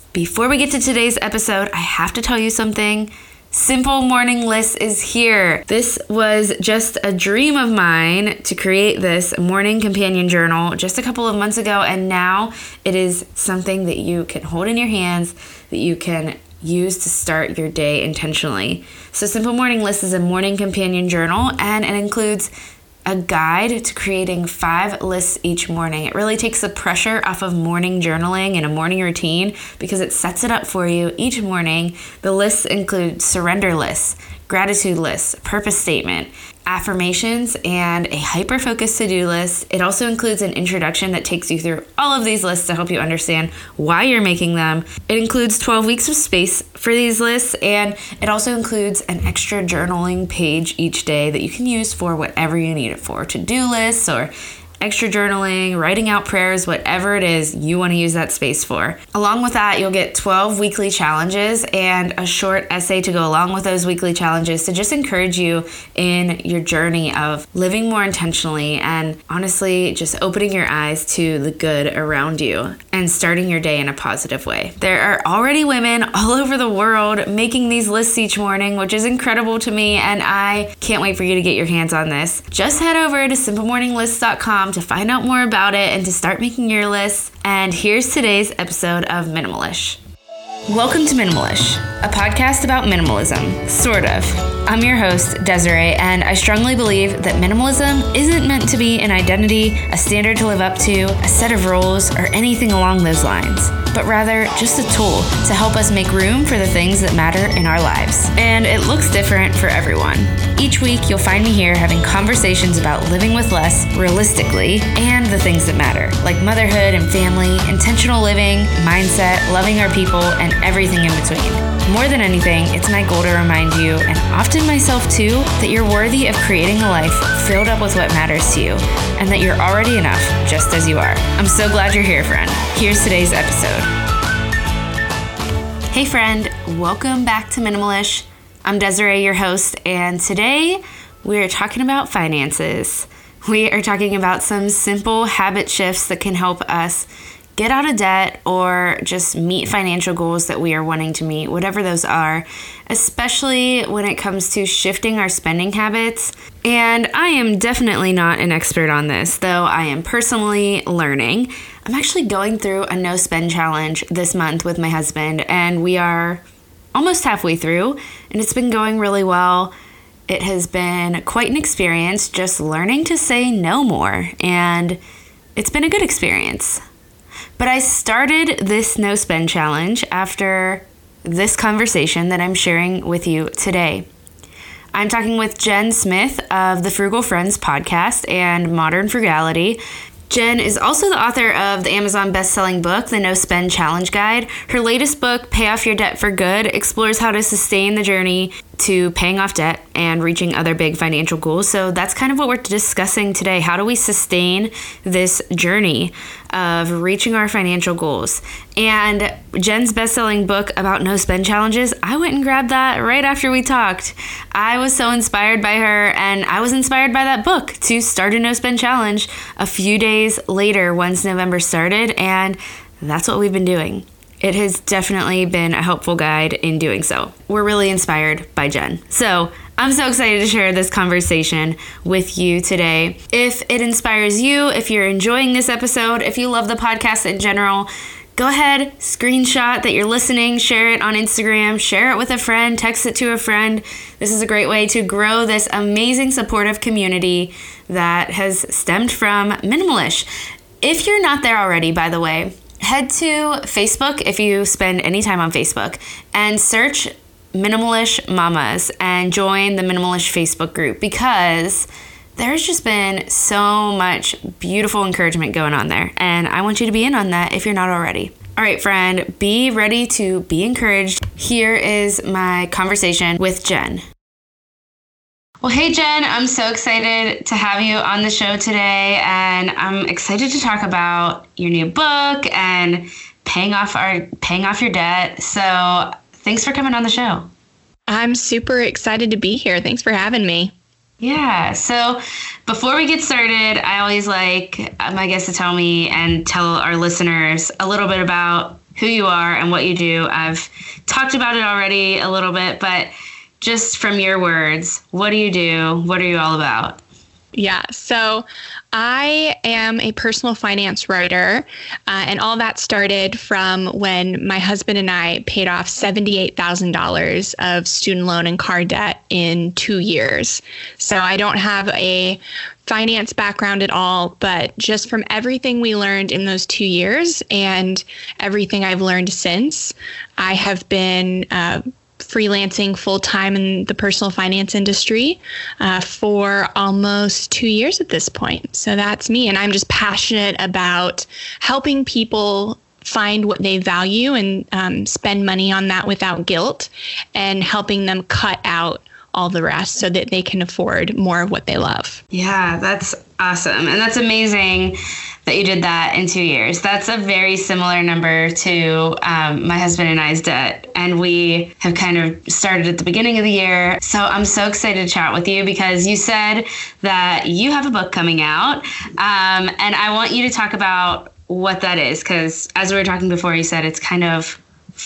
Before we get to today's episode, I have to tell you something. Simple Morning List is here. This was just a dream of mine to create this morning companion journal just a couple of months ago, and now it is something that you can hold in your hands, that you can use to start your day intentionally. So Simple Morning List is a morning companion journal, and it includes a guide to creating 5 lists each morning. It really takes the pressure off of morning journaling and a morning routine because it sets it up for you each morning. The lists include surrender lists, gratitude lists, purpose statement, affirmations, and a hyper-focused to-do list. It also includes an introduction that takes you through all of these lists to help you understand why you're making them. It includes 12 weeks of space for these lists, and it also includes an extra journaling page each day that you can use for whatever you need it for, to-do lists or extra journaling, writing out prayers, whatever it is you want to use that space for. Along with that, you'll get 12 weekly challenges and a short essay to go along with those weekly challenges to just encourage you in your journey of living more intentionally and honestly just opening your eyes to the good around you and starting your day in a positive way. There are already women all over the world making these lists each morning, which is incredible to me, and I can't wait for you to get your hands on this. Just head over to simplemorninglist.com to find out more about it and to start making your list. And here's today's episode of Minimalish. Welcome to Minimalish, a podcast about minimalism, sort of. I'm your host, Desiree, and I strongly believe that minimalism isn't meant to be an identity, a standard to live up to, a set of rules, or anything along those lines, but rather just a tool to help us make room for the things that matter in our lives. And it looks different for everyone. Each week, you'll find me here having conversations about living with less realistically and the things that matter, like motherhood and family, intentional living, mindset, loving our people, and everything in between. More than anything, it's my goal to remind you, and often myself too, that you're worthy of creating a life filled up with what matters to you, and that you're already enough just as you are. I'm so glad you're here, friend. Here's today's episode. Hey friend, welcome back to Minimalish. I'm Desiree, your host, and today we're talking about finances. We are talking about some simple habit shifts that can help us get out of debt or just meet financial goals that we are wanting to meet, whatever those are, especially when it comes to shifting our spending habits. And I am definitely not an expert on this, though I am personally learning. I'm actually going through a no spend challenge this month with my husband, and we are almost halfway through, and it's been going really well. It has been quite an experience just learning to say no more, and it's been a good experience. But I started this no spend challenge after this conversation that I'm sharing with you today. I'm talking with Jen Smith of the Frugal Friends podcast and Modern Frugality. Jen is also the author of the Amazon best-selling book, The No Spend Challenge Guide. Her latest book, Pay Off Your Debt for Good, explores how to sustain the journey to paying off debt and reaching other big financial goals. So that's kind of what we're discussing today. How do we sustain this journey of reaching our financial goals? And Jen's best-selling book about no spend challenges, I went and grabbed that right after we talked. I was so inspired by her, and I was inspired by that book to start a no spend challenge a few days later once November started, and that's what we've been doing. It has definitely been a helpful guide in doing so. We're really inspired by Jen. So I'm so excited to share this conversation with you today. If it inspires you, if you're enjoying this episode, if you love the podcast in general, go ahead, screenshot that you're listening, share it on Instagram, share it with a friend, text it to a friend. This is a great way to grow this amazing supportive community that has stemmed from Minimalish. If you're not there already, by the way, head to Facebook if you spend any time on Facebook and search Minimalish Mamas and join the Minimalish Facebook group, because there's just been so much beautiful encouragement going on there, and I want you to be in on that if you're not already. All right, friend, be ready to be encouraged. Here is my conversation with Jen. Well, hey, Jen, I'm so excited to have you on the show today, and I'm excited to talk about your new book and paying off your debt. So thanks for coming on the show. I'm super excited to be here. Thanks for having me. Yeah. So before we get started, I always like my guests to tell me and tell our listeners a little bit about who you are and what you do. I've talked about it already a little bit, but just from your words, what do you do? What are you all about? Yeah, so I am a personal finance writer, and all that started from when my husband and I paid off $78,000 of student loan and car debt in 2 years. So I don't have a finance background at all, but just from everything we learned in those 2 years and everything I've learned since, I have been freelancing full-time in the personal finance industry for almost 2 years at this point. So that's me. And I'm just passionate about helping people find what they value and spend money on that without guilt, and helping them cut out all the rest so that they can afford more of what they love. Yeah, that's awesome. And that's amazing that you did that in 2 years. That's a very similar number to my husband and I's debt. And we have kind of started at the beginning of the year. So I'm so excited to chat with you because you said that you have a book coming out. And I want you to talk about what that is, because as we were talking before, you said it's kind of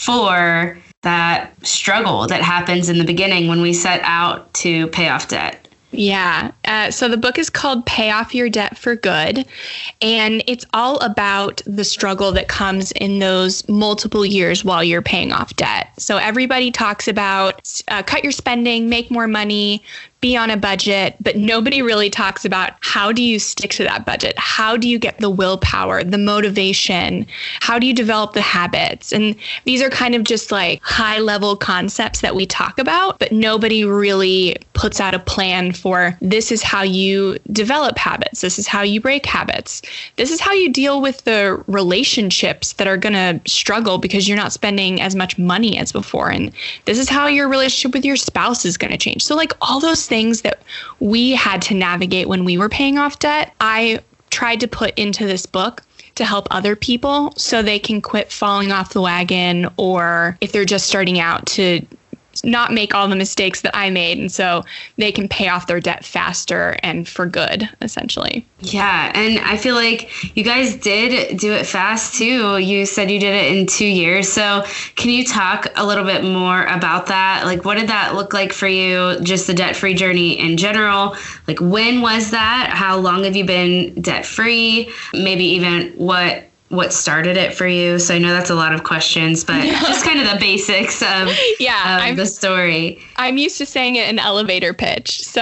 for that struggle that happens in the beginning when we set out to pay off debt. Yeah. So the book is called Pay Off Your Debt for Good. And it's all about the struggle that comes in those multiple years while you're paying off debt. So everybody talks about cut your spending, make more money, be on a budget, but nobody really talks about how do you stick to that budget? How do you get the willpower, the motivation? How do you develop the habits? And these are kind of just like high level concepts that we talk about, but nobody really puts out a plan for this is how you develop habits. This is how you break habits. This is how you deal with the relationships that are going to struggle because you're not spending as much money as before. And this is how your relationship with your spouse is going to change. So like all those things that we had to navigate when we were paying off debt, I tried to put into this book to help other people so they can quit falling off the wagon, or if they're just starting out, to not make all the mistakes that I made. And so they can pay off their debt faster and for good, essentially. Yeah. And I feel like you guys did do it fast too. You said you did it in 2 years. So can you talk a little bit more about that? Like, what did that look like for you? Just the debt-free journey in general? Like, when was that? How long have you been debt-free? Maybe even what started it for you? So I know that's a lot of questions, but just kind of the basics of the story. I'm used to saying it in elevator pitch. So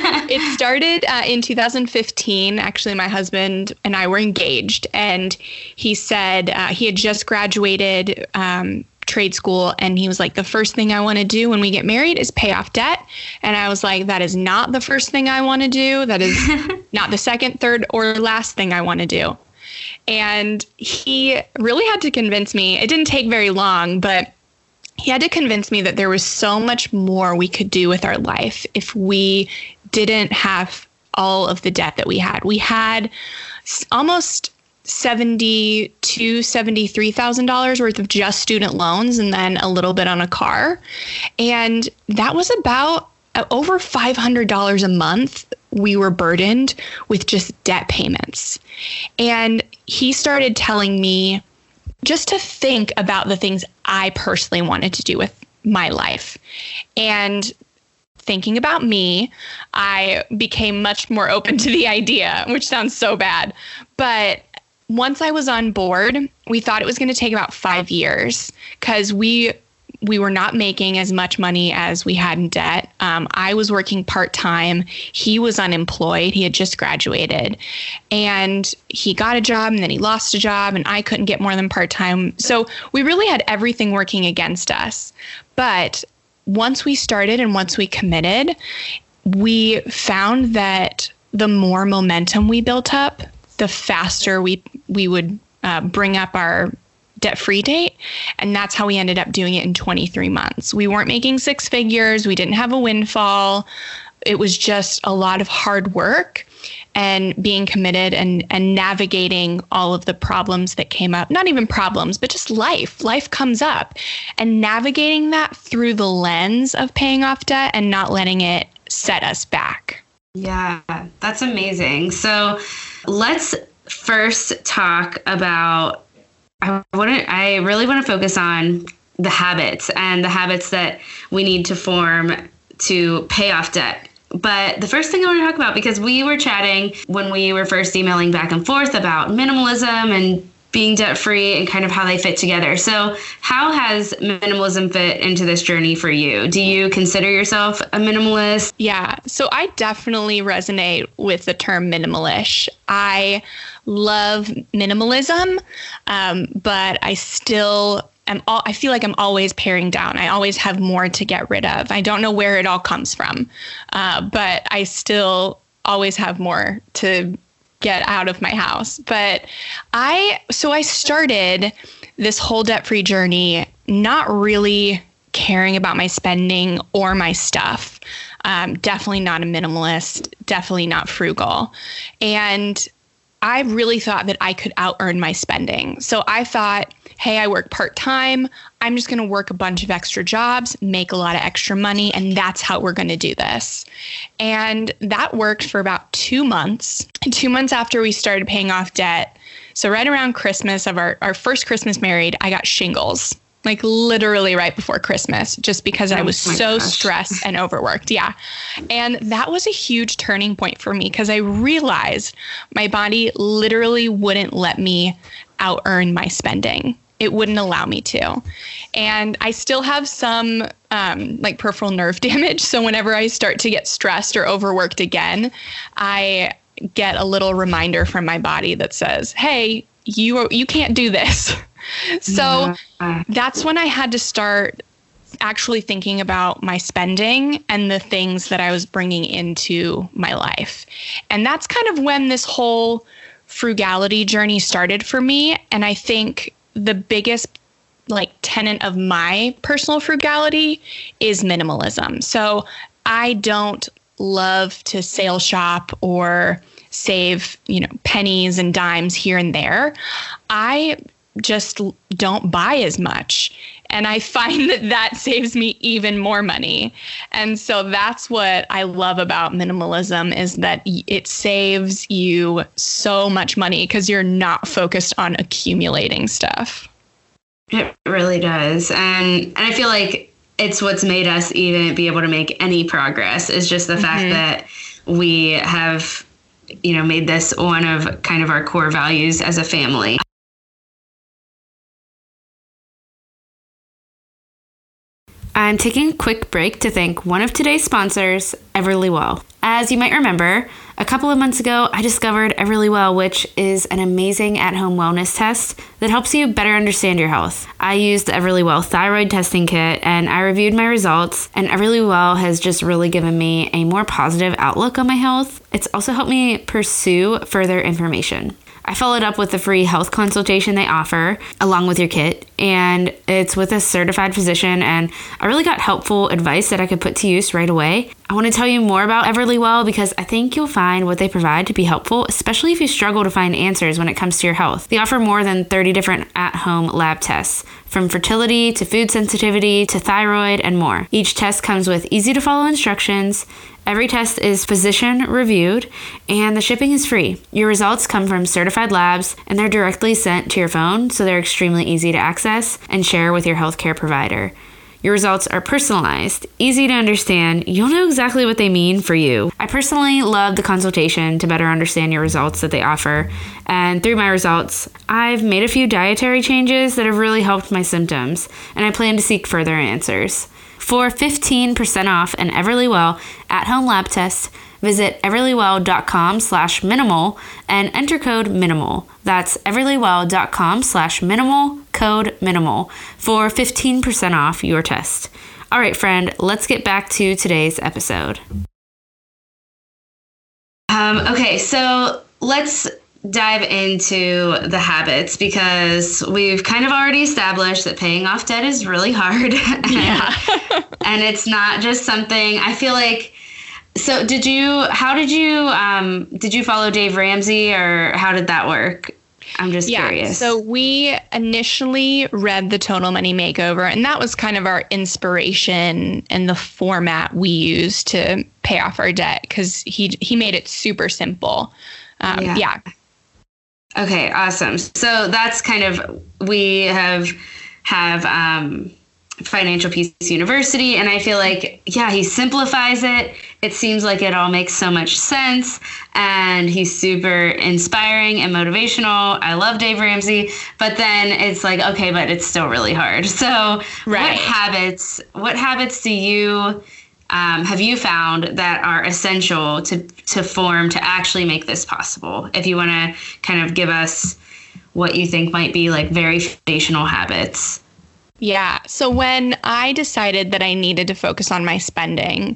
it started in 2015. Actually, my husband and I were engaged, and he said he had just graduated trade school, and he was like, the first thing I want to do when we get married is pay off debt. And I was like, that is not the first thing I want to do. That is not the second, third, or last thing I want to do. And he really had to convince me. It didn't take very long, but he had to convince me that there was so much more we could do with our life if we didn't have all of the debt that we had. We had almost $73,000 worth of just student loans, and then a little bit on a car. And that was about over $500 a month we were burdened with just debt payments. And he started telling me just to think about the things I personally wanted to do with my life. And thinking about me, I became much more open to the idea, which sounds so bad. But once I was on board, we thought it was going to take about 5 years because we were not making as much money as we had in debt. I was working part-time. He was unemployed. He had just graduated. And he got a job, and then he lost a job, and I couldn't get more than part-time. So we really had everything working against us. But once we started and once we committed, we found that the more momentum we built up, the faster we would bring up our debt-free date. And that's how we ended up doing it in 23 months. We weren't making six figures. We didn't have a windfall. It was just a lot of hard work and being committed and navigating all of the problems that came up. Not even problems, but just life. Life comes up. And navigating that through the lens of paying off debt and not letting it set us back. Yeah, that's amazing. So let's first talk about I really want to focus on the habits and the habits that we need to form to pay off debt. But the first thing I want to talk about, because we were chatting when we were first emailing back and forth about minimalism and being debt-free and kind of how they fit together. So how has minimalism fit into this journey for you? Do you consider yourself a minimalist? Yeah, so I definitely resonate with the term minimalish. I love minimalism, but I still I feel like I'm always paring down. I always have more to get rid of. I don't know where it all comes from, but I still always have more to get out of my house. But I started this whole debt-free journey not really caring about my spending or my stuff. Definitely not a minimalist, definitely not frugal. And I really thought that I could out-earn my spending. So I thought, hey, I work part-time. I'm just going to work a bunch of extra jobs, make a lot of extra money, and that's how we're going to do this. And that worked for about 2 months. 2 months after we started paying off debt, so right around Christmas of our first Christmas married, I got shingles. Like literally right before Christmas, just because I was so stressed and overworked. Yeah. And that was a huge turning point for me because I realized my body literally wouldn't let me out earn my spending. It wouldn't allow me to. And I still have some like peripheral nerve damage. So whenever I start to get stressed or overworked again, I get a little reminder from my body that says, hey, you can't do this. So that's when I had to start actually thinking about my spending and the things that I was bringing into my life. And that's kind of when this whole frugality journey started for me. And I think the biggest tenet of my personal frugality is minimalism. So I don't love to sale shop or save, pennies and dimes here and there. I just don't buy as much. And I find that saves me even more money. And so that's what I love about minimalism is that it saves you so much money because you're not focused on accumulating stuff. It really does. And I feel like it's what's made us even be able to make any progress is just the fact that we have, made this one of kind of our core values as a family. I'm taking a quick break to thank one of today's sponsors, Everlywell. As you might remember, a couple of months ago, I discovered Everlywell, which is an amazing at-home wellness test that helps you better understand your health. I used the Everlywell thyroid testing kit and I reviewed my results, and Everlywell has just really given me a more positive outlook on my health. It's also helped me pursue further information. I followed up with the free health consultation they offer along with your kit, and it's with a certified physician, and I really got helpful advice that I could put to use right away. I want to tell you more about Everlywell because I think you'll find what they provide to be helpful, especially if you struggle to find answers when it comes to your health. They offer more than 30 different at-home lab tests, from fertility to food sensitivity to thyroid and more. Each test comes with easy-to-follow instructions. Every test is physician reviewed, and the shipping is free. Your results come from certified labs, and they're directly sent to your phone, so they're extremely easy to access and share with your healthcare provider. Your results are personalized, easy to understand. You'll know exactly what they mean for you. I personally love the consultation to better understand your results that they offer. And through my results, I've made a few dietary changes that have really helped my symptoms, and I plan to seek further answers. For 15% off an Everlywell at-home lab test, visit everlywell.com/minimal and enter code MINIMAL. That's everlywell.com/minimal, code MINIMAL for 15% off your test. All right, friend, let's get back to today's episode. Okay, so let's dive into the habits because we've kind of already established that paying off debt is really hard. And it's not just something I feel like. So did you follow Dave Ramsey or how did that work? I'm just curious. So we initially read The Total Money Makeover, and that was kind of our inspiration and the format we used to pay off our debt because he made it super simple. Okay, awesome. So that's kind of, we have Financial Peace University, and I feel like, yeah, he simplifies it. It seems like it all makes so much sense, and he's super inspiring and motivational. I love Dave Ramsey, but then it's like, okay, but it's still really hard. So Right. what habits do you have you found that are essential to form to actually make this possible? If you want to kind of give us what you think might be like very foundational habits. Yeah. So when I decided that I needed to focus on my spending,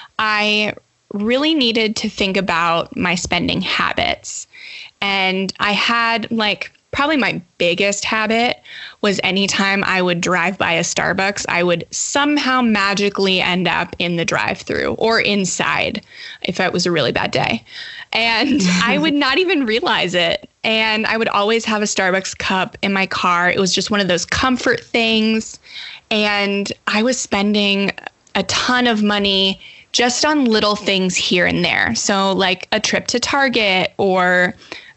I really needed to think about my spending habits. And I had like probably my biggest habit was anytime I would drive by a Starbucks, I would somehow magically end up in the drive-through or inside if it was a really bad day. And I would not even realize it. And I would always have a Starbucks cup in my car. It was just one of those comfort things. And I was spending a ton of money just on little things here and there. So like a trip to Target or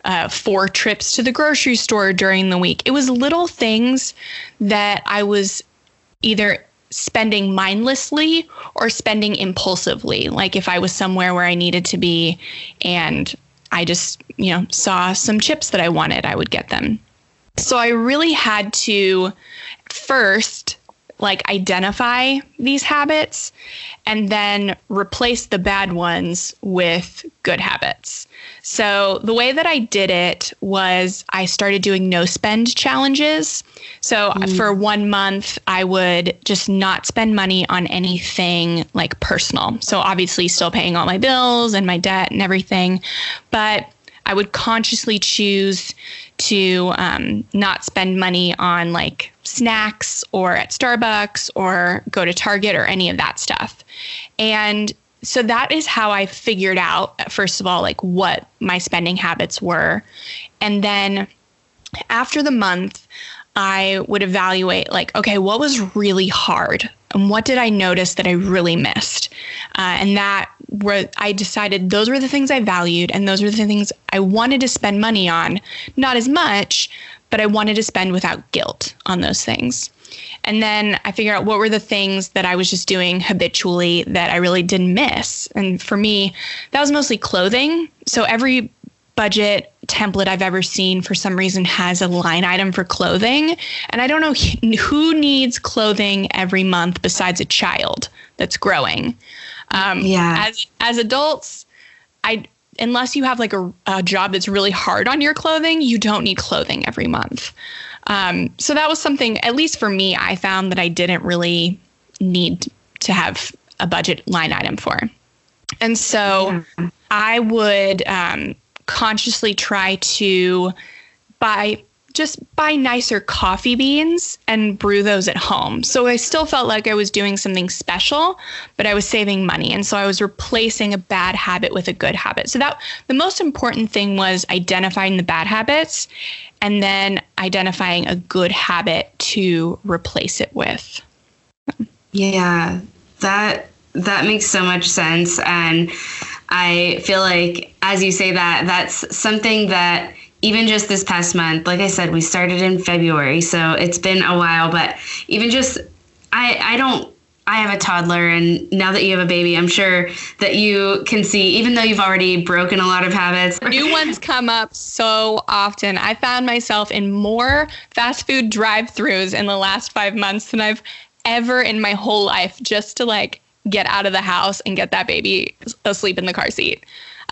4 trips to the grocery store during the week. It was little things that I was either spending mindlessly or spending impulsively. Like if I was somewhere where I needed to be and I just, saw some chips that I wanted, I would get them. So I really had to first identify these habits and then replace the bad ones with good habits. So the way that I did it was I started doing no spend challenges. So for 1 month, I would just not spend money on anything like personal. So obviously still paying all my bills and my debt and everything, but I would consciously choose to not spend money on like snacks or at Starbucks or go to Target or any of that stuff. And so that is how I figured out, first of all, like what my spending habits were. And then after the month, I would evaluate like, okay, what was really hard? And what did I notice that I really missed? And that where I decided those were the things I valued and those were the things I wanted to spend money on. Not as much, but I wanted to spend without guilt on those things. And then I figured out what were the things that I was just doing habitually that I really didn't miss. And for me, that was mostly clothing. So every budget template I've ever seen for some reason has a line item for clothing. And I don't know who needs clothing every month besides a child that's growing. As adults, unless you have like a job that's really hard on your clothing, you don't need clothing every month. So that was something, at least for me, I found that I didn't really need to have a budget line item for. And so I would consciously try to buy nicer coffee beans and brew those at home. So I still felt like I was doing something special, but I was saving money. And so I was replacing a bad habit with a good habit. So that the most important thing was identifying the bad habits and then identifying a good habit to replace it with. Yeah, that makes so much sense. And I feel like, as you say that, that's something that even just this past month, like I said, we started in February, so it's been a while, but even just, I have a toddler, and now that you have a baby, I'm sure that you can see, even though you've already broken a lot of habits. New ones come up so often. I found myself in more fast food drive-thrus in the last 5 months than I've ever in my whole life, just to like get out of the house and get that baby asleep in the car seat.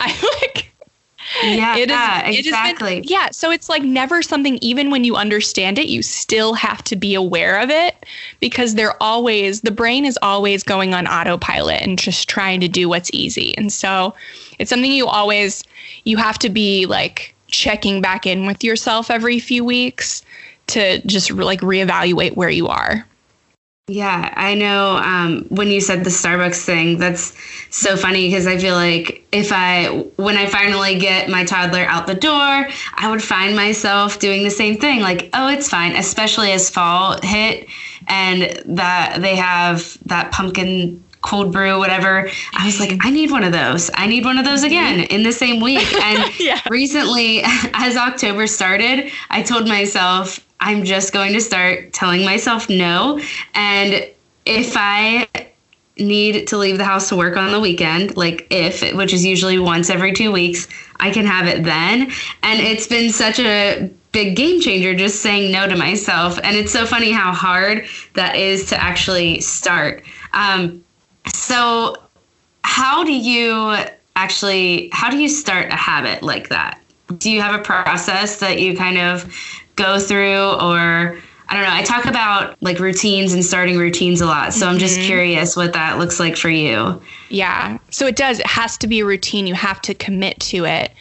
Exactly. So it's like never something, even when you understand it, you still have to be aware of it because the brain is always going on autopilot and just trying to do what's easy. And so it's something you have to be like checking back in with yourself every few weeks to just like reevaluate where you are. Yeah, I know when you said the Starbucks thing, that's so funny because I feel like when I finally get my toddler out the door, I would find myself doing the same thing. Like, oh, it's fine, especially as fall hit and that they have that pumpkin cold brew, whatever. I was like, I need one of those. I need one of those again in the same week. And recently, as October started, I told myself, I'm just going to start telling myself no. And if I need to leave the house to work on the weekend, which is usually once every 2 weeks, I can have it then. And it's been such a big game changer just saying no to myself. And it's so funny how hard that is to actually start. So how do you start a habit like that? Do you have a process that you kind of go through, or I don't know, I talk about like routines and starting routines a lot. So I'm just curious what that looks like for you. Yeah. So it has to be a routine. You have to commit to it,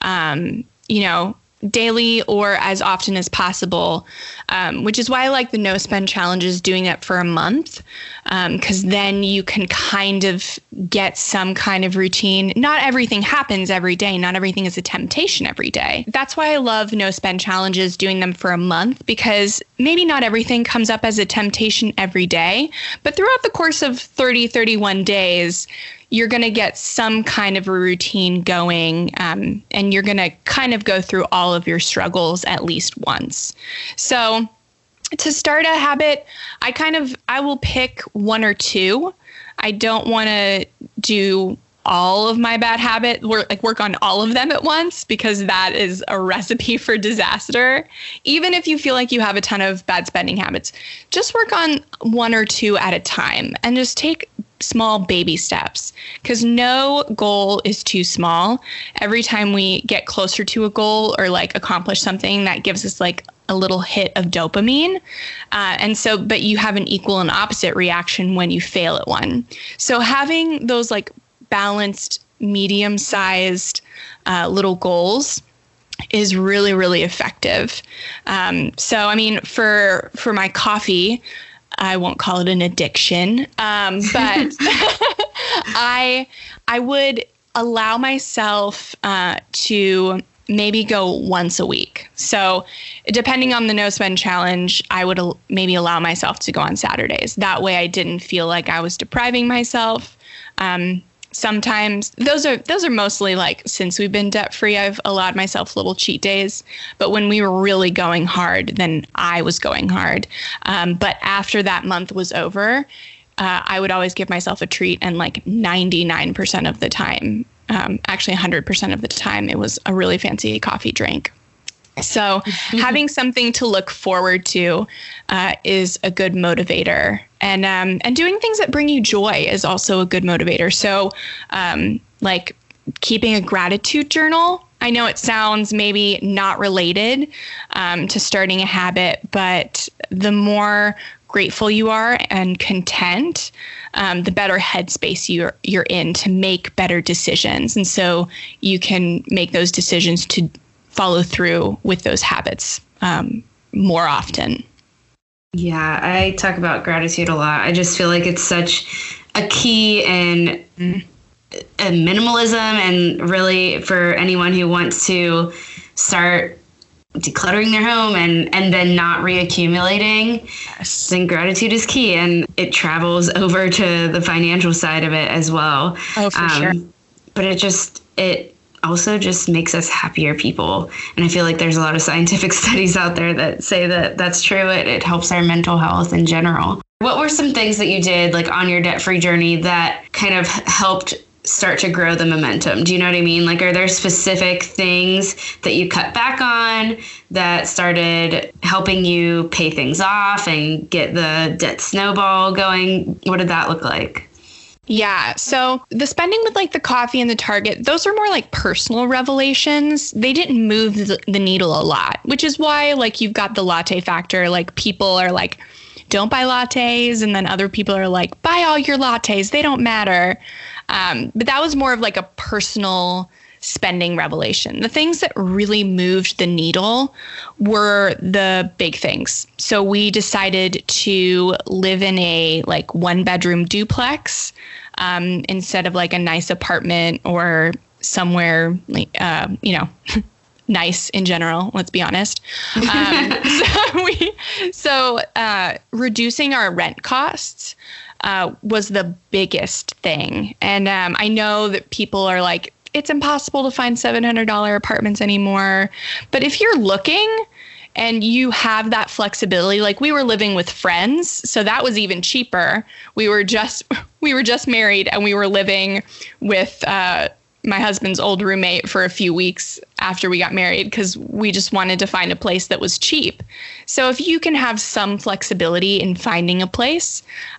daily or as often as possible, which is why I like the no spend challenges, doing it for a month, because then you can kind of get some kind of routine. Not everything happens every day. Not everything is a temptation every day. That's why I love no spend challenges, doing them for a month, because maybe not everything comes up as a temptation every day, but throughout the course of 30, 31 days, you're going to get some kind of a routine going, and you're going to kind of go through all of your struggles at least once. So to start a habit, I will pick one or two. I don't want to do all of my bad habits, work on all of them at once, because that is a recipe for disaster. Even if you feel like you have a ton of bad spending habits, just work on one or two at a time and just take small baby steps, because no goal is too small. Every time we get closer to a goal or like accomplish something, that gives us like a little hit of dopamine. But you have an equal and opposite reaction when you fail at one. So having those like balanced, medium-sized little goals is really, really effective. For my coffee, I won't call it an addiction, but I would allow myself to maybe go once a week. So depending on the no spend challenge, I would maybe allow myself to go on Saturdays. That way I didn't feel like I was depriving myself. Sometimes those are mostly like, since we've been debt free, I've allowed myself little cheat days. But when we were really going hard, then I was going hard. But after that month was over, I would always give myself a treat. And like 99% of the time, actually 100% of the time, it was a really fancy coffee drink. So having something to look forward to is a good motivator. And doing things that bring you joy is also a good motivator. So like keeping a gratitude journal. I know it sounds maybe not related to starting a habit, but the more grateful you are and content, the better headspace you're in to make better decisions. And so you can make those decisions to follow through with those habits more often. Yeah, I talk about gratitude a lot. I just feel like it's such a key in minimalism, and really for anyone who wants to start decluttering their home and then not reaccumulating. Yes. Then gratitude is key, and it travels over to the financial side of it as well. Oh, for sure. But it also just makes us happier people. And I feel like there's a lot of scientific studies out there that say that that's true. It helps our mental health in general. What were some things that you did like on your debt-free journey that kind of helped start to grow the momentum? Do you know what I mean? Like, are there specific things that you cut back on that started helping you pay things off and get the debt snowball going? What did that look like? Yeah. So the spending with like the coffee and the Target, those are more like personal revelations. They didn't move the needle a lot, which is why like you've got the latte factor. Like people are like, don't buy lattes. And then other people are like, buy all your lattes. They don't matter. But that was more of like a personal spending revelation. The things that really moved the needle were the big things. So we decided to live in a like 1-bedroom duplex instead of like a nice apartment or somewhere like, nice in general, let's be honest. So reducing our rent costs was the biggest thing. And I know that people are like, it's impossible to find $700 apartments anymore. But if you're looking and you have that flexibility, like we were living with friends, so that was even cheaper. We were just married, and we were living with my husband's old roommate for a few weeks after we got married because we just wanted to find a place that was cheap. So if you can have some flexibility in finding a place,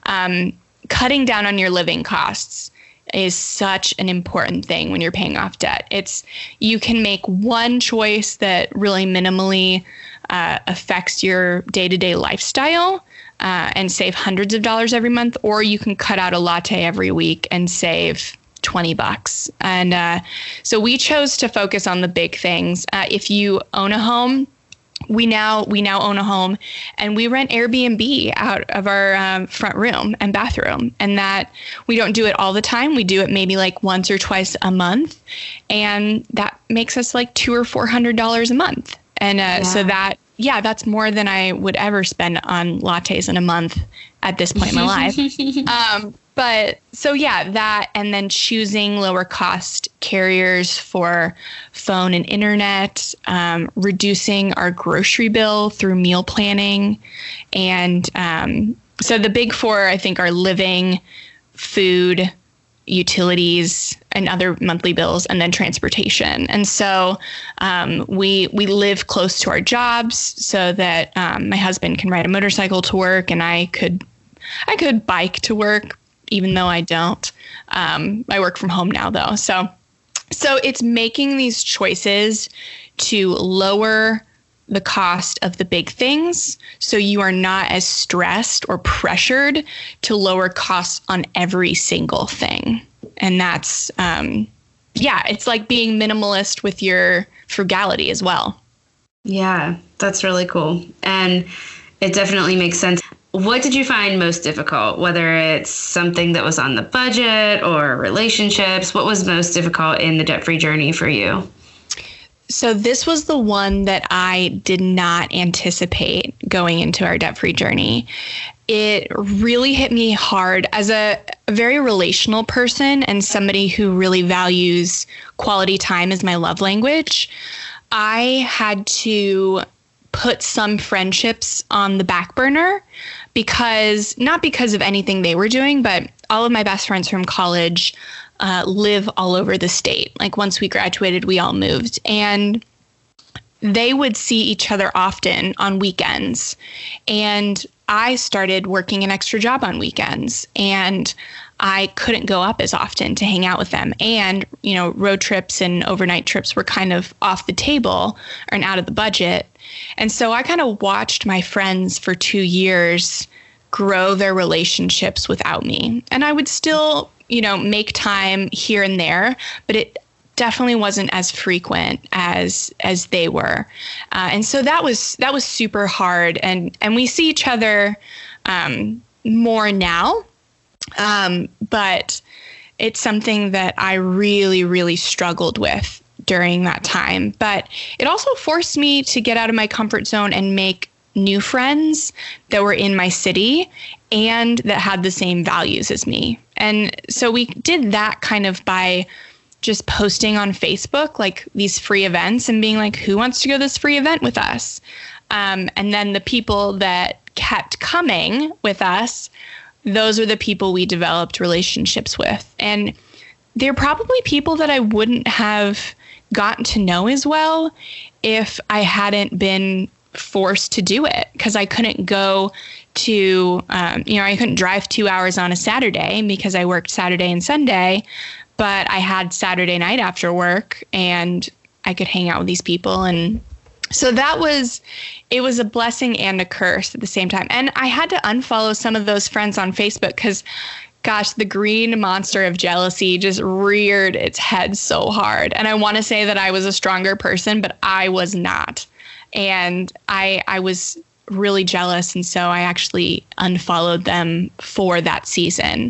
cutting down on your living costs is such an important thing when you're paying off debt. You can make one choice that really minimally affects your day-to-day lifestyle and save hundreds of dollars every month, or you can cut out a latte every week and save $20. And so we chose to focus on the big things. If you own a home, we now own a home, and we rent Airbnb out of our front room and bathroom. And that we don't do it all the time. We do it maybe like once or twice a month, and that makes us like $200 or $400 a month. And so that's more than I would ever spend on lattes in a month at this point in my life. But so that, and then choosing lower cost carriers for phone and internet, reducing our grocery bill through meal planning. And so the big four, I think, are living, food, utilities, and other monthly bills, and then transportation. And so we live close to our jobs so that my husband can ride a motorcycle to work, and I could bike to work, even though I don't. I work from home now, though. So it's making these choices to lower the cost of the big things so you are not as stressed or pressured to lower costs on every single thing. And that's, it's like being minimalist with your frugality as well. Yeah, that's really cool. And it definitely makes sense. What did you find most difficult, whether it's something that was on the budget or relationships? What was most difficult in the debt-free journey for you? So this was the one that I did not anticipate going into our debt-free journey. It really hit me hard as a very relational person and somebody who really values quality time as my love language. I had to put some friendships on the back burner not because of anything they were doing, but all of my best friends from college live all over the state. Like once we graduated, we all moved, and they would see each other often on weekends. And I started working an extra job on weekends, and I couldn't go up as often to hang out with them. And, road trips and overnight trips were kind of off the table and out of the budget. And so I kind of watched my friends for 2 years grow their relationships without me. And I would still, make time here and there, but it definitely wasn't as frequent as they were. And so that was super hard. And we see each other more now. But it's something that I really, really struggled with during that time. But it also forced me to get out of my comfort zone and make new friends that were in my city and that had the same values as me. And so we did that kind of by just posting on Facebook, like these free events, and being like, who wants to go to this free event with us? And then the people that kept coming with us, those are the people we developed relationships with. And they're probably people that I wouldn't have gotten to know as well if I hadn't been forced to do it, because I couldn't go to, I couldn't drive 2 hours on a Saturday because I worked Saturday and Sunday, but I had Saturday night after work and I could hang out with these people. And so it was a blessing and a curse at the same time. And I had to unfollow some of those friends on Facebook because, gosh, the green monster of jealousy just reared its head so hard. And I want to say that I was a stronger person, but I was not. And I was really jealous. And so I actually unfollowed them for that season.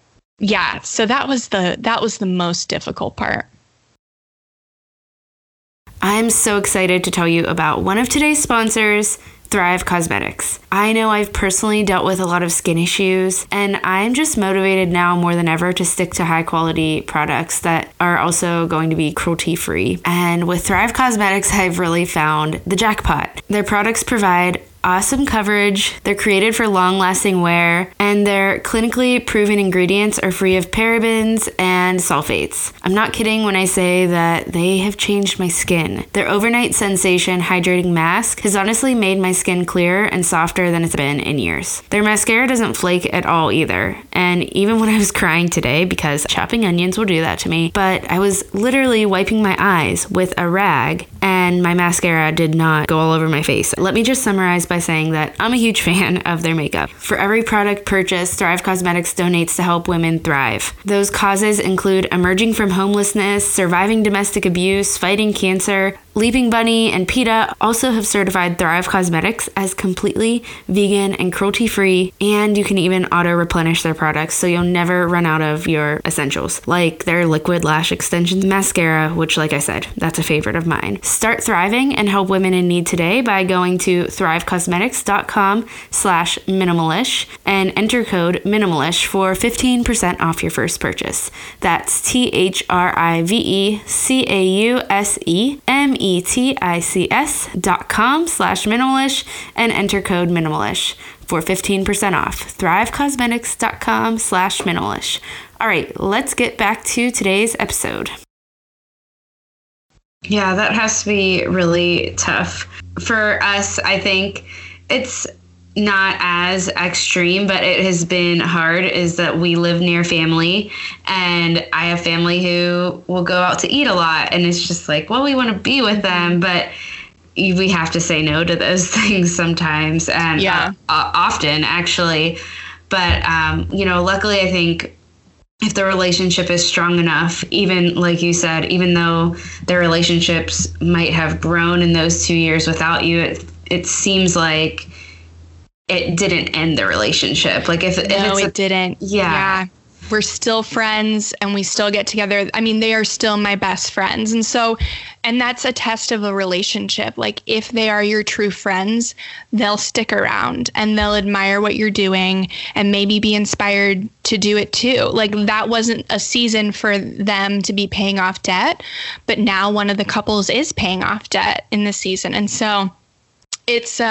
So that was the most difficult part. I'm so excited to tell you about one of today's sponsors, Thrive Causemetics. I know I've personally dealt with a lot of skin issues, and I'm just motivated now more than ever to stick to high quality products that are also going to be cruelty free. And with Thrive Causemetics, I've really found the jackpot. Their products provide awesome coverage, they're created for long-lasting wear, and their clinically proven ingredients are free of parabens and sulfates. I'm not kidding when I say that they have changed my skin. Their overnight sensation hydrating mask has honestly made my skin clearer and softer than it's been in years. Their mascara doesn't flake at all either, and even when I was crying today, because chopping onions will do that to me, but I was literally wiping my eyes with a rag and my mascara did not go all over my face. Let me just summarize by saying that I'm a huge fan of their makeup. For every product purchased, Thrive Causemetics donates to help women thrive. Those causes include emerging from homelessness, surviving domestic abuse, fighting cancer. Leaping Bunny and PETA also have certified Thrive Causemetics as completely vegan and cruelty-free, and you can even auto-replenish their products so you'll never run out of your essentials, like their Liquid Lash Extensions Mascara, which, like I said, that's a favorite of mine. Start thriving and help women in need today by going to thrivecausemetics.com/minimalish and enter code minimalish for 15% off your first purchase. That's THRIVECAUSEMETICS.com/minimalish and enter code minimalish for 15% off. thrivecausemetics.com/minimalish. All right, let's get back to today's episode. Yeah, that has to be really tough. For us, I think it's not as extreme, but it has been hard, is that we live near family, and I have family who will go out to eat a lot, and it's just like, well, we want to be with them, but we have to say no to those things sometimes, and often actually. But, luckily I think if the relationship is strong enough, even like you said, even though their relationships might have grown in those 2 years without you, it seems like it didn't end the relationship. Like it didn't. Yeah. We're still friends and we still get together. I mean, they are still my best friends. And that's a test of a relationship. Like if they are your true friends, they'll stick around and they'll admire what you're doing and maybe be inspired to do it too. Like that wasn't a season for them to be paying off debt, but now one of the couples is paying off debt in this season. And so it's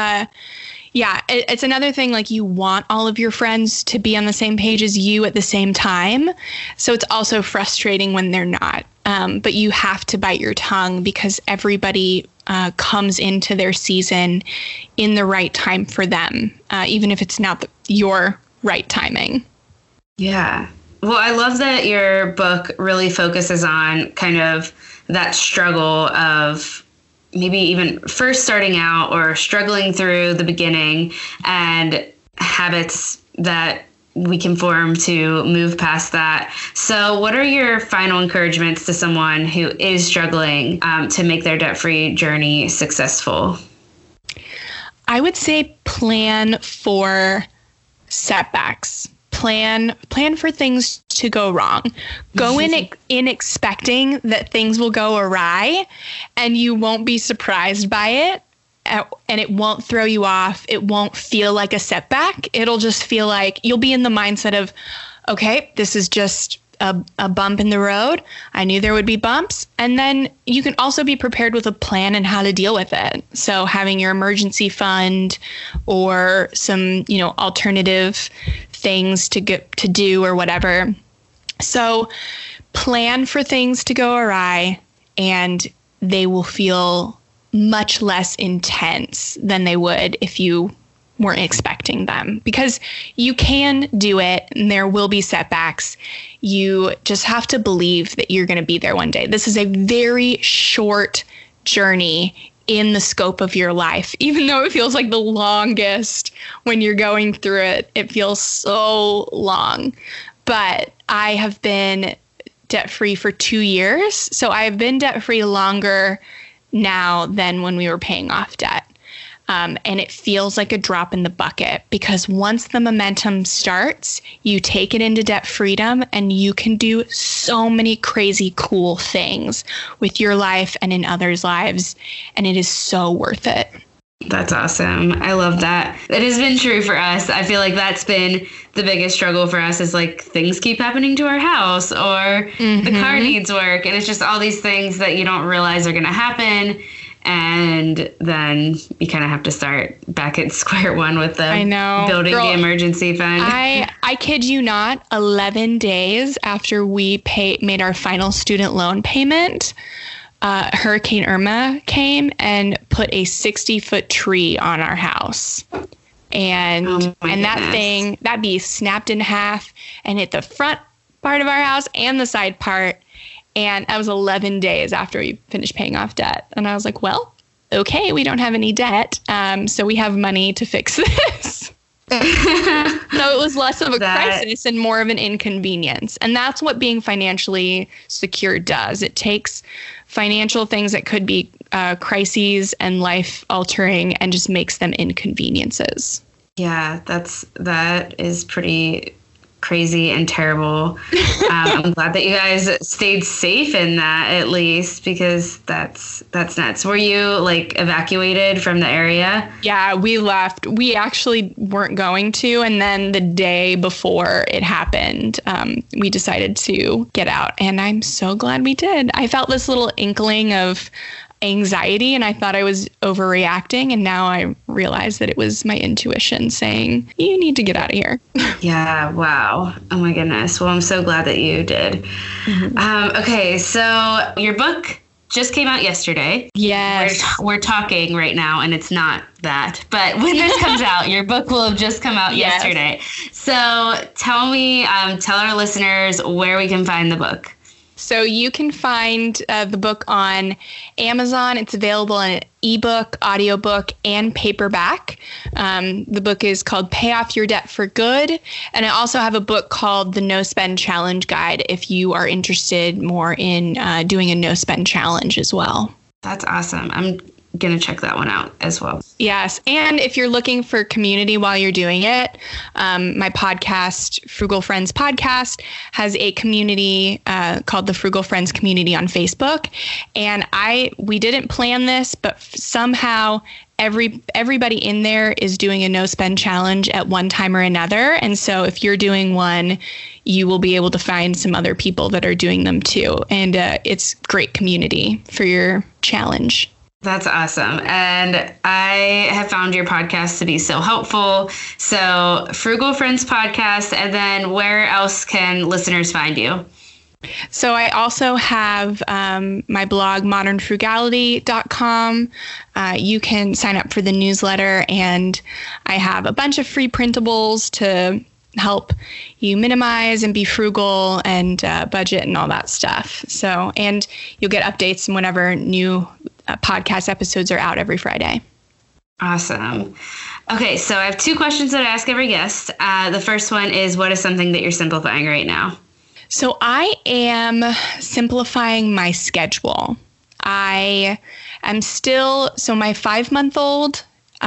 it's another thing, like you want all of your friends to be on the same page as you at the same time. So it's also frustrating when they're not. But you have to bite your tongue because everybody comes into their season in the right time for them, even if it's not your right timing. Yeah. Well, I love that your book really focuses on kind of that struggle of maybe even first starting out or struggling through the beginning, and habits that we can form to move past that. So what are your final encouragements to someone who is struggling to make their debt-free journey successful? I would say plan for setbacks. Plan for things to go wrong. Go in expecting that things will go awry, and you won't be surprised by it, and it won't throw you off. It won't feel like a setback. It'll just feel like you'll be in the mindset of, okay, this is just a bump in the road. I knew there would be bumps. And then you can also be prepared with a plan and how to deal with it. So having your emergency fund or some, alternative things to do or whatever. So plan for things to go awry, and they will feel much less intense than they would if you weren't expecting them, because you can do it and there will be setbacks. You just have to believe that you're going to be there one day. This is a very short journey in the scope of your life. Even though it feels like the longest when you're going through it, it feels so long. But I have been debt-free for 2 years. So I've been debt-free longer now than when we were paying off debt. And it feels like a drop in the bucket because once the momentum starts, you take it into debt freedom and you can do so many crazy cool things with your life and in others' lives. And it is so worth it. That's awesome. I love that. It has been true for us. I feel like that's been the biggest struggle for us is like things keep happening to our house or the car needs work. And it's just all these things that you don't realize are going to happen. And then you kind of have to start back at square one with building the emergency fund. I kid you not, 11 days after we made our final student loan payment, Hurricane Irma came and put a 60-foot tree on our house. And that beast snapped in half and hit the front part of our house and the side part. And that was 11 days after we finished paying off debt. And I was like, well, okay, we don't have any debt. So we have money to fix this. So it was less of a crisis and more of an inconvenience. And that's what being financially secure does. It takes financial things that could be crises and life altering and just makes them inconveniences. Yeah, that is pretty crazy and terrible. I'm glad that you guys stayed safe in that at least, because that's nuts. Were you like evacuated from the area? Yeah, we left. We actually weren't going to. And then the day before it happened, we decided to get out. And I'm so glad we did. I felt this little inkling of anxiety and I thought I was overreacting. And now I realize that it was my intuition saying, you need to get out of here. Yeah. Wow. Oh my goodness. Well, I'm so glad that you did. Mm-hmm. Okay. So your book just came out yesterday. Yes. We're talking right now and it's not that, but when this comes out, your book will have just come out yesterday. So tell our listeners where we can find the book. So you can find the book on Amazon. It's available in an ebook, audiobook, and paperback. The book is called Pay Off Your Debt for Good. And I also have a book called The No Spend Challenge Guide if you are interested more in doing a no spend challenge as well. That's awesome. I'm going to check that one out as well. Yes. And if you're looking for community while you're doing it, my podcast, Frugal Friends Podcast, has a community called the Frugal Friends Community on Facebook. And we didn't plan this, but somehow everybody in there is doing a no spend challenge at one time or another. And so if you're doing one, you will be able to find some other people that are doing them too. And it's great community for your challenge. That's awesome. And I have found your podcast to be so helpful. So Frugal Friends Podcast, and then where else can listeners find you? So I also have my blog, modernfrugality.com. You can sign up for the newsletter, and I have a bunch of free printables to help you minimize and be frugal and budget and all that stuff. So, and you'll get updates whenever new podcast episodes are out every Friday. Awesome. Okay, so I have two questions that I ask every guest. The first one is, what is something that you're simplifying right now? So I am simplifying my schedule. So my 5-month-old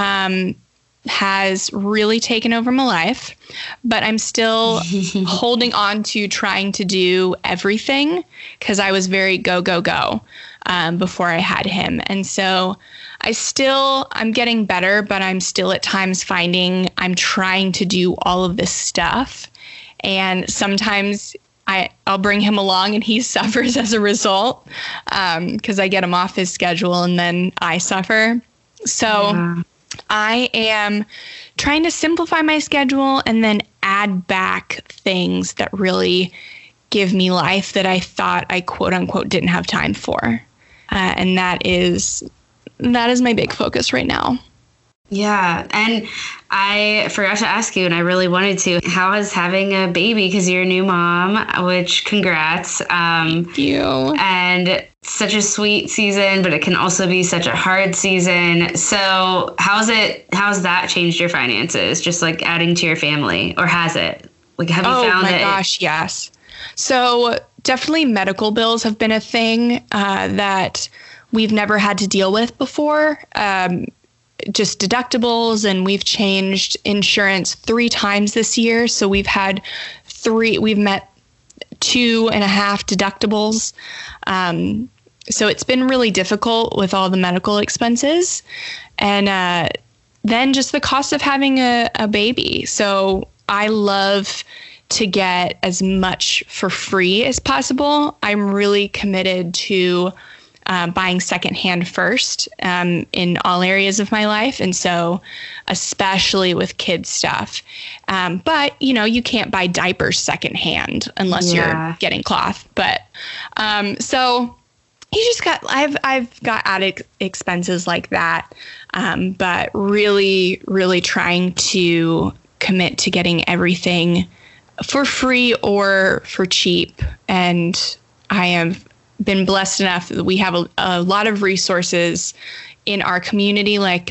has really taken over my life, but I'm still holding on to trying to do everything because I was very go before I had him. And so I'm getting better, but I'm still at times finding I'm trying to do all of this stuff. And sometimes I'll bring him along and he suffers as a result because I get him off his schedule and then I suffer. So I am trying to simplify my schedule and then add back things that really give me life that I thought I quote unquote didn't have time for. And that is my big focus right now. Yeah. And I forgot to ask you, and I really wanted to, how is having a baby? Because you're a new mom, which congrats. Thank you. And such a sweet season, but it can also be such a hard season. So how's that changed your finances? Just like adding to your family, or has it? Like, have you found it? Oh my gosh, yes. So definitely medical bills have been a thing that we've never had to deal with before. just deductibles, and we've changed insurance 3 times this year. So we've met 2.5 deductibles. So it's been really difficult with all the medical expenses. And then just the cost of having a baby. So I love to get as much for free as possible. I'm really committed to buying secondhand first in all areas of my life. And so especially with kids stuff. But, you can't buy diapers secondhand unless you're getting cloth. But so I've got added expenses like that. But really, really trying to commit to getting everything for free or for cheap. And I have been blessed enough that we have a lot of resources in our community, like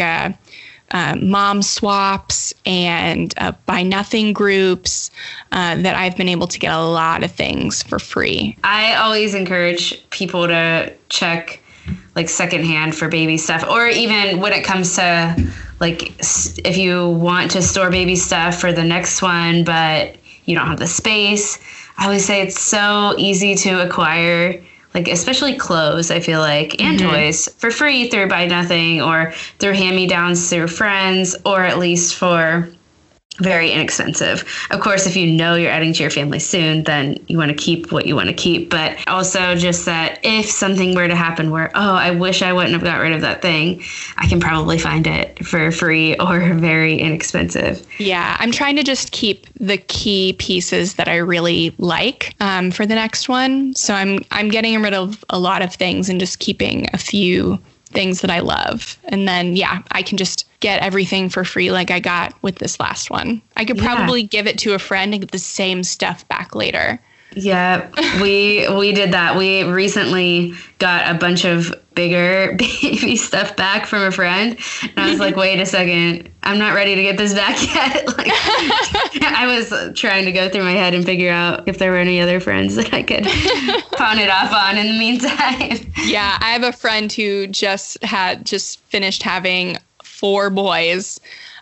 mom swaps and buy nothing groups, that I've been able to get a lot of things for free. I always encourage people to check like secondhand for baby stuff, or even when it comes to like if you want to store baby stuff for the next one, but you don't have the space. I always say it's so easy to acquire, like especially clothes, I feel like, and toys for free through Buy Nothing or through hand-me-downs through friends, or at least for very inexpensive. Of course, if you know you're adding to your family soon, then you want to keep what you want to keep. But also just that if something were to happen where, I wish I wouldn't have got rid of that thing, I can probably find it for free or very inexpensive. Yeah, I'm trying to just keep the key pieces that I really like for the next one. So I'm getting rid of a lot of things and just keeping a few things that I love. And then, I can just get everything for free like I got with this last one. I could probably give it to a friend and get the same stuff back later. Yeah, we did that. We recently got a bunch of bigger baby stuff back from a friend. And I was like, wait a second, I'm not ready to get this back yet. Like, I was trying to go through my head and figure out if there were any other friends that I could pawn it off on in the meantime. Yeah, I have a friend who just finished having 4 boys.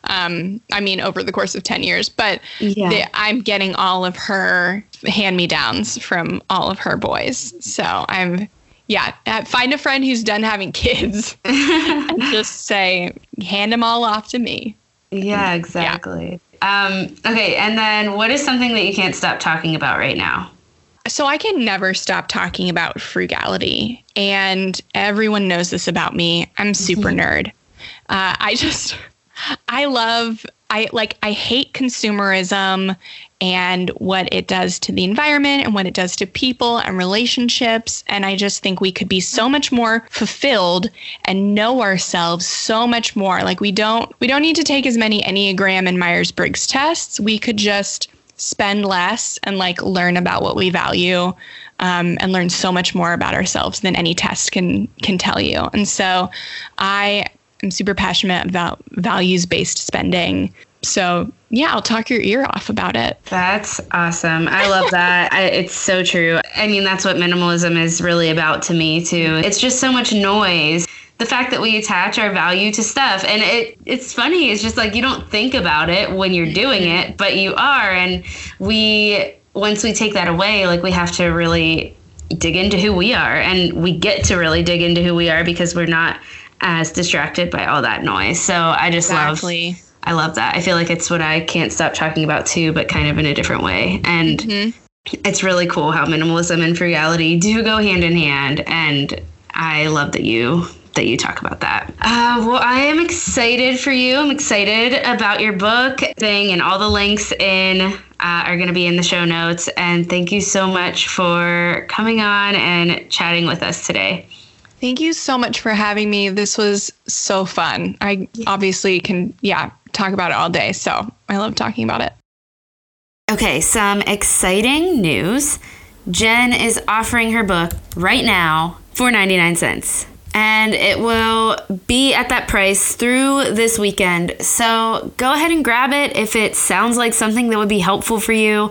Over the course of 10 years, but I'm getting all of her hand-me-downs from all of her boys. So find a friend who's done having kids and just say, hand them all off to me. Yeah, exactly. Yeah. Okay. And then what is something that you can't stop talking about right now? So I can never stop talking about frugality, and everyone knows this about me. I'm super nerd. I hate consumerism and what it does to the environment and what it does to people and relationships. And I just think we could be so much more fulfilled and know ourselves so much more. Like we don't need to take as many Enneagram and Myers-Briggs tests. We could just spend less and learn about what we value, and learn so much more about ourselves than any test can tell you. And so I'm super passionate about values-based spending. So I'll talk your ear off about it. That's awesome. I love that. It's so true. I mean, that's what minimalism is really about to me too. It's just so much noise. The fact that we attach our value to stuff, and it's funny. It's just you don't think about it when you're doing it, but you are. And once we take that away, we have to really dig into who we are, and we get to really dig into who we are because we're not as distracted by all that noise. So I just love that. I feel like it's what I can't stop talking about too, but kind of in a different way. And it's really cool how minimalism and frugality do go hand in hand. And I love that you talk about that. Well, I am excited for you. I'm excited about your book thing, and all the links are going to be in the show notes. And thank you so much for coming on and chatting with us today. Thank you so much for having me. This was so fun. I obviously can, talk about it all day. So I love talking about it. Okay, some exciting news. Jen is offering her book right now for 99 cents. And it will be at that price through this weekend. So go ahead and grab it if it sounds like something that would be helpful for you.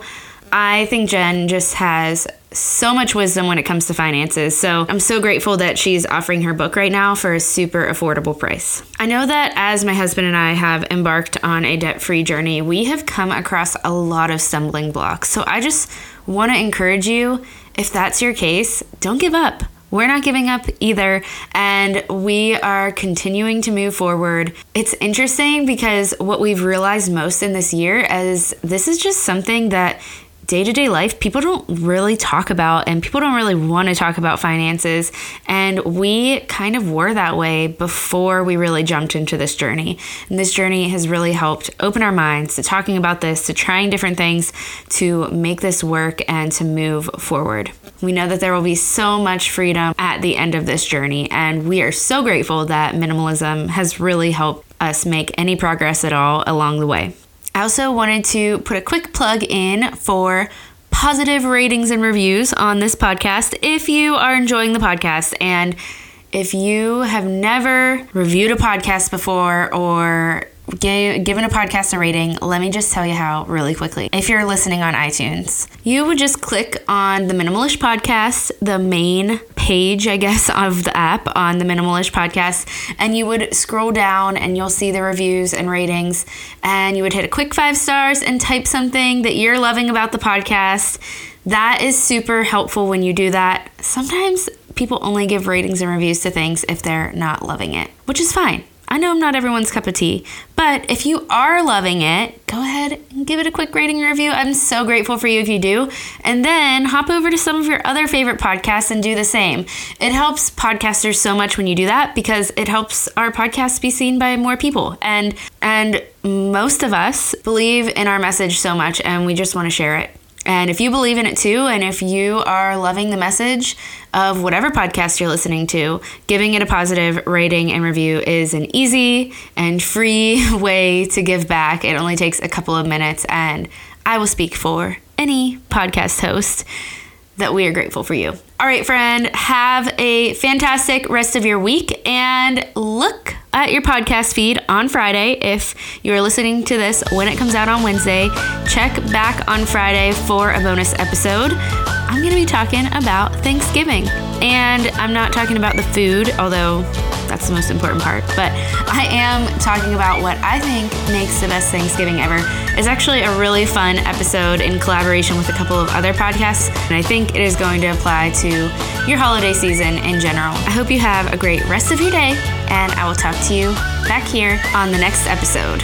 I think Jen just has so much wisdom when it comes to finances. So I'm so grateful that she's offering her book right now for a super affordable price. I know that as my husband and I have embarked on a debt-free journey, we have come across a lot of stumbling blocks. So I just want to encourage you, if that's your case, don't give up. We're not giving up either, and we are continuing to move forward. It's interesting because what we've realized most in this year is this is just something that day-to-day life, people don't really talk about, and people don't really want to talk about finances. And we kind of were that way before we really jumped into this journey. And this journey has really helped open our minds to talking about this, to trying different things to make this work and to move forward. We know that there will be so much freedom at the end of this journey, and we are so grateful that minimalism has really helped us make any progress at all along the way. I also wanted to put a quick plug in for positive ratings and reviews on this podcast if you are enjoying the podcast. And if you have never reviewed a podcast before or given a podcast a rating, let me just tell you how really quickly. If you're listening on iTunes, you would just click on the Minimalish Podcast, the main page, I guess, of the app on the Minimalish Podcast, and you would scroll down and you'll see the reviews and ratings, and you would hit a quick 5 stars and type something that you're loving about the podcast. That is super helpful when you do that. Sometimes people only give ratings and reviews to things if they're not loving it, which is fine. I know I'm not everyone's cup of tea, but if you are loving it, go ahead and give it a quick rating and review. I'm so grateful for you if you do. And then hop over to some of your other favorite podcasts and do the same. It helps podcasters so much when you do that because it helps our podcast be seen by more people. And most of us believe in our message so much, and we just want to share it. And if you believe in it too, and if you are loving the message of whatever podcast you're listening to, giving it a positive rating and review is an easy and free way to give back. It only takes a couple of minutes, and I will speak for any podcast host that we are grateful for you. All right, friend, have a fantastic rest of your week, and look at your podcast feed on Friday. If you're listening to this when it comes out on Wednesday, check back on Friday for a bonus episode. I'm going to be talking about Thanksgiving, and I'm not talking about the food, although that's the most important part, but I am talking about what I think makes the best Thanksgiving ever. It's actually a really fun episode in collaboration with a couple of other podcasts, and I think it is going to apply to your holiday season in general. I hope you have a great rest of your day, and I will talk to you back here on the next episode.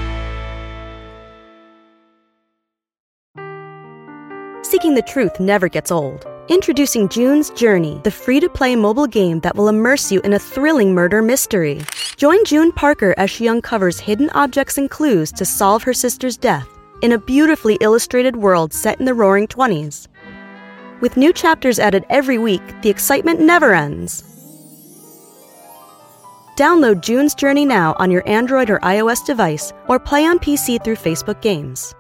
Seeking the truth never gets old. Introducing June's Journey, the free-to-play mobile game that will immerse you in a thrilling murder mystery. Join June Parker as she uncovers hidden objects and clues to solve her sister's death in a beautifully illustrated world set in the Roaring '20s. With new chapters added every week, the excitement never ends. Download June's Journey now on your Android or iOS device, or play on PC through Facebook Games.